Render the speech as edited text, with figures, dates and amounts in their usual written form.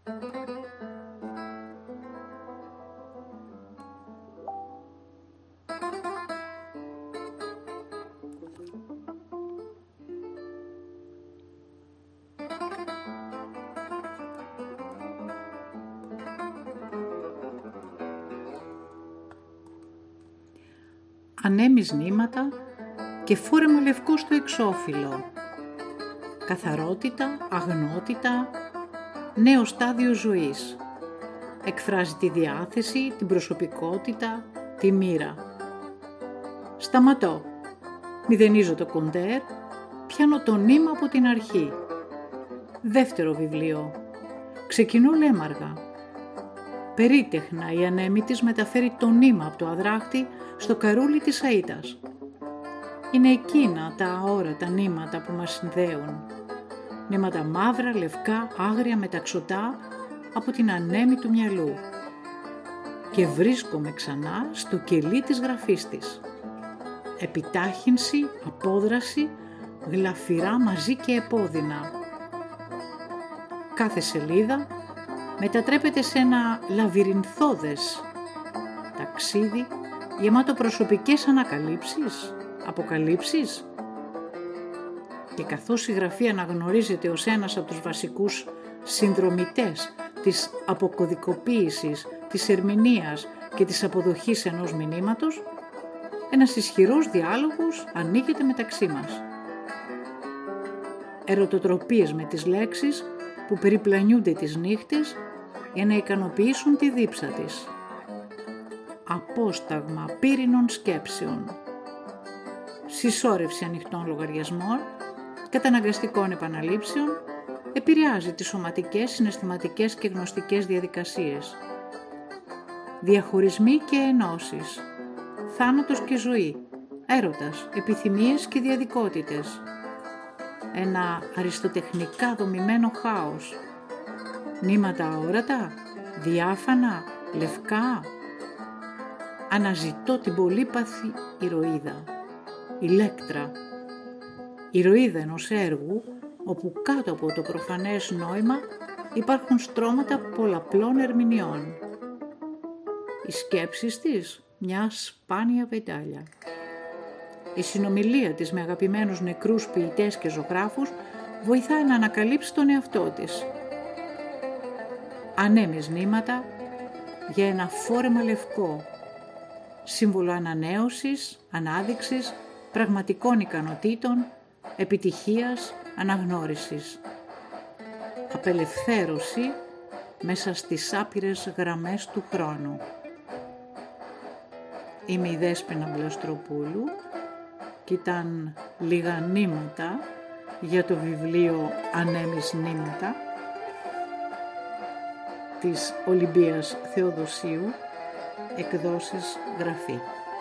Ανέμεις νήματα και φόρεμα λευκό στο εξώφυλλο. Καθαρότητα, αγνότητα, νέο στάδιο ζωής. Εκφράζει τη διάθεση, την προσωπικότητα, τη μοίρα. Σταματώ. Μηδενίζω το κοντέρ, πιάνω το νήμα από την αρχή. Δεύτερο βιβλίο. Ξεκινώ λέμαργα. Περίτεχνα η ανέμη της μεταφέρει το νήμα από το αδράχτη στο καρούλι της αΐτας. Είναι εκείνα τα αόρατα νήματα που μας συνδέουν. Νήματα μαύρα, λευκά, άγρια, μεταξωτά από την ανέμη του μυαλού. Και βρίσκομαι ξανά στο κελί της γραφής της. Επιτάχυνση, απόδραση, γλαφυρά μαζί και επώδυνα. Κάθε σελίδα μετατρέπεται σε ένα λαβυρινθώδες ταξίδι γεμάτο προσωπικές ανακαλύψεις, αποκαλύψεις. Και καθώς η γραφή αναγνωρίζεται ως ένας από τους βασικούς συνδρομητές της αποκωδικοποίησης, της ερμηνείας και της αποδοχής ενός μηνύματος, ένας ισχυρός διάλογος ανοίγεται μεταξύ μας. Ερωτοτροπίες με τις λέξεις που περιπλανιούνται τις νύχτες για να ικανοποιήσουν τη δίψα της. Απόσταγμα πύρινων σκέψεων. Συσσόρευση ανοιχτών λογαριασμών, καταναγκαστικών επαναλήψεων, επηρεάζει τις σωματικές, συναισθηματικές και γνωστικές διαδικασίες. Διαχωρισμοί και ενώσεις. Θάνατος και ζωή. Έρωτας, επιθυμίες και διαδικότητες. Ένα αριστοτεχνικά δομημένο χάος. Νήματα αόρατα, διάφανα, λευκά. Αναζητώ την πολύπαθη ηρωίδα, Ηλέκτρα. Ηρωίδα ενός έργου όπου κάτω από το προφανές νόημα υπάρχουν στρώματα πολλαπλών ερμηνεών. Οι σκέψεις της μια σπάνια πετάλια. Η συνομιλία της με αγαπημένους νεκρούς ποιητές και ζωγράφους βοηθάει να ανακαλύψει τον εαυτό της. Ανέμεις νήματα για ένα φόρεμα λευκό, σύμβολο ανανέωσης, ανάδειξης, πραγματικών ικανοτήτων, επιτυχίας, αναγνώρισης. Απελευθέρωση μέσα στις άπειρες γραμμές του χρόνου. Είμαι η Δέσποινα Βλαστροπούλου και ήταν λίγα νήματα για το βιβλίο «Ανέμεις νήματα» της Ολυμπίας Θεοδοσίου, εκδόσεις Γραφή.